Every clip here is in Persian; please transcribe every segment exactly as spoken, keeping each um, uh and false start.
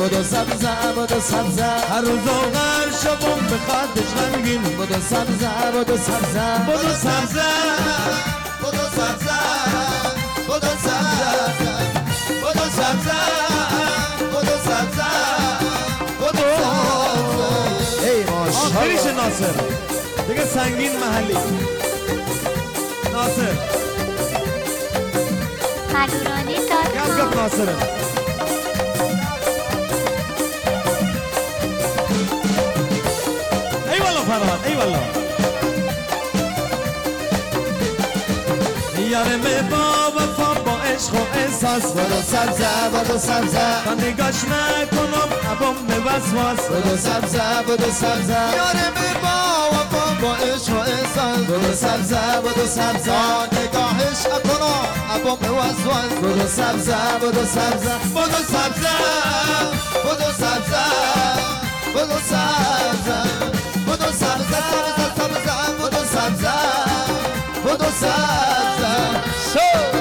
بدو سبزه بدو سبزه هر روز آخر شبم به خطش غمگین بدو سبزه بدو سبزه بدو سبزه بدو سبزه بدو سبزه بدو سبزه بدو سبزه بدو سبزه ای ماشاءالله آخریش ناصر دیگه سنگین محلی ناصر مدورانی گپ داد گپ ناصره ای والله فرمان ای والله یارم با وفا با عشق و احساس بدو سبزه بدو سبزه تا نگاش نکنم ابم وسواس بدو سبزه بدو سبزه یارم با وفا با عشق و احساس بدو سبزه بدو سبزه نگاهش اکنم ابم وسواس بدو سبزه بدو سبزه بدو سبزه بدو سبزه بدو سبزه بدو سبزه سبزه بدو سبزه بدو سبزه شو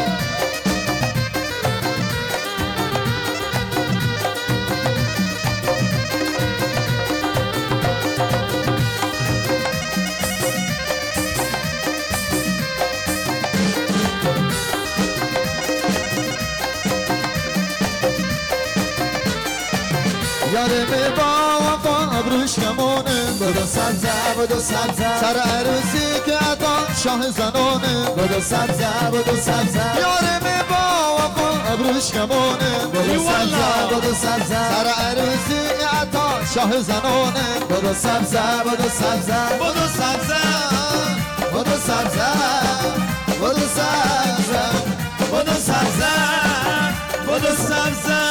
یارم با وفا ابروش کمونه بدو سبزه بدو سبزه سر عروسی که عطا شاه زنانه بدو سبزه بدو سبزه یارم با وفا ابروش کمونه بدو سبزه بدو سبزه سر عروسی که عطا شاه زنانه بدو سبزه بدو سبزه بدو سبزه بدو سبزه بدو سبزه بدو سبزه بدو سبزه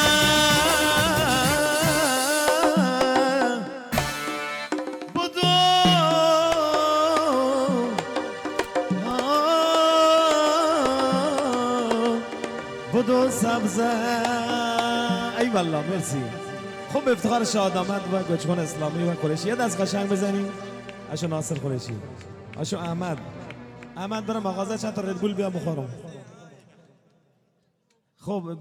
بدو سبزه ای والله مرسی خوب افتخار شاد آمد و گوچکن اسلامی و قریشی یه دست قشنگ بزنیم اشو ناصر قریشی اشو احمد احمد برم مغازه چند تا ردبول بیا بخورم خب